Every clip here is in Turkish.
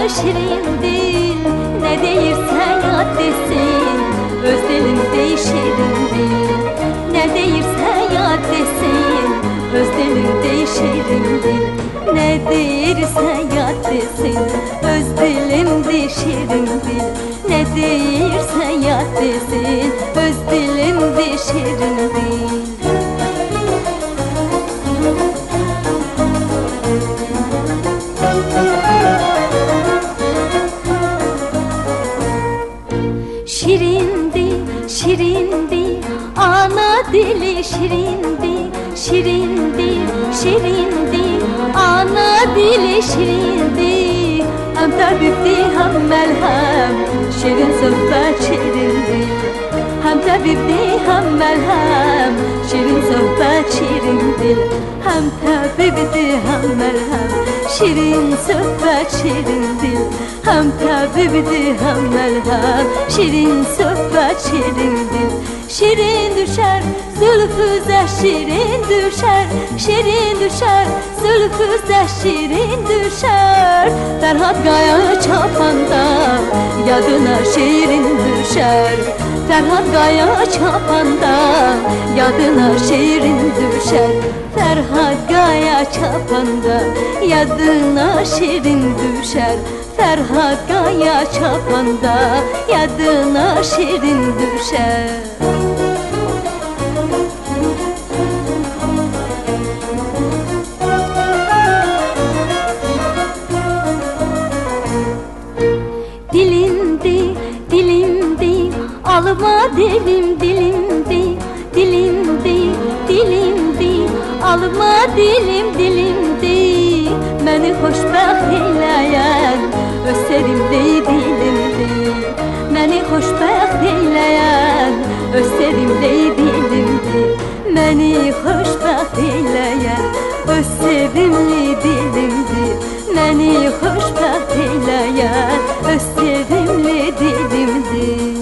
şirin dil, ne deyirsen yad desin, öz dilinde şirin dil. Ne deyirsen yad desin, öz dilinde şirin dil. Ne deyirsen yad desin, öz dilimde şirin dil. Ne deyirsen yad desin, öz dilimde şirin dil. Şirindi, şirindi, ana dili şirindi, şirindi, şirindi, ana dili şirindi. Hem tabipti hem melhem, şirin sohbet şirindi. Hem tabipti hem melhem, şirin sohbet şirin dil. Hem tabipti hem melhem, şirin sohbet şirin dil. Hem tabipti hem melhem, şirin sohbet şirin dil. Şirin düşer, zülfüze şirin düşer, şirin düşer, zülfüze şirin düşer. Ferhat Kaya çapanda, yadına şirin düşer. Ferhat Kaya çapanda, yadına şirin düşer. Ferhat Kaya çapanda, yadına şirin düşer. Ferhat Kaya çapanda, yadına şirin düşer. Dilimdi, dilimdi, alma dilim dilimdi, dilimdi, dilimdi, alma dilim dilimdi. Beni hoşbəxt eyleyen, öz sevimli dilimdi. Beni hoşbəxt eyleyen, öz sevimli dilimdi. Beni hoşbəxt eyleyen, öz sevimli dilimdi. Beni hoşbəxt eyleyen, öz sevimli dilimdi.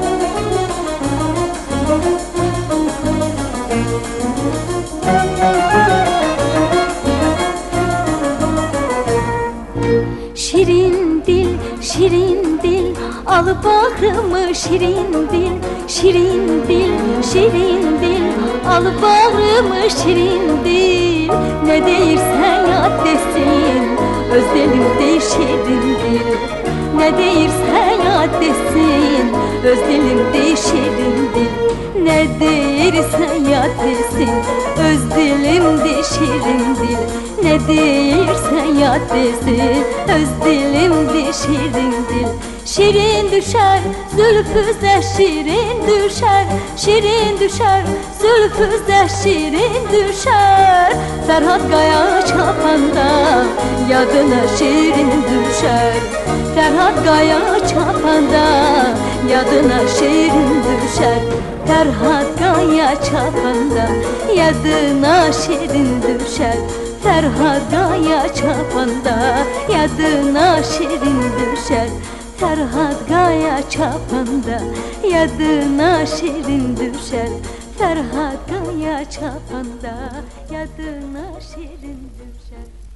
Şirin dil, şirin dil, al bağrımı şirin dil. Şirin dil, şirin dil, al bağrımı şirin dil. Ne deyirsen yad desin, öz dilimde şirin dil. Ne deyirsen yad desin, öz dilimde şirin dil. Ne deyirsen yad desin, öz dilimde şirin dil. Ne deyirsen yad desin, öz dilimde şirin dil. Şirin düşer, zülfüze şirin düşer, şirin düşer, zülfüze şirin düşer. Ferhat Kaya çapanda, yadına şirin düşer. Ferhat Kaya çapanda, yadına şirin düşer. Ferhat Kaya çapanda, yadına şirin düşer. Ferhat Kaya çapanda, yadına şirin düşer. Ferhat Kaya çapanda, yadına şirin düşer. Ferhat Kaya çapanda, yadına şirin düşer.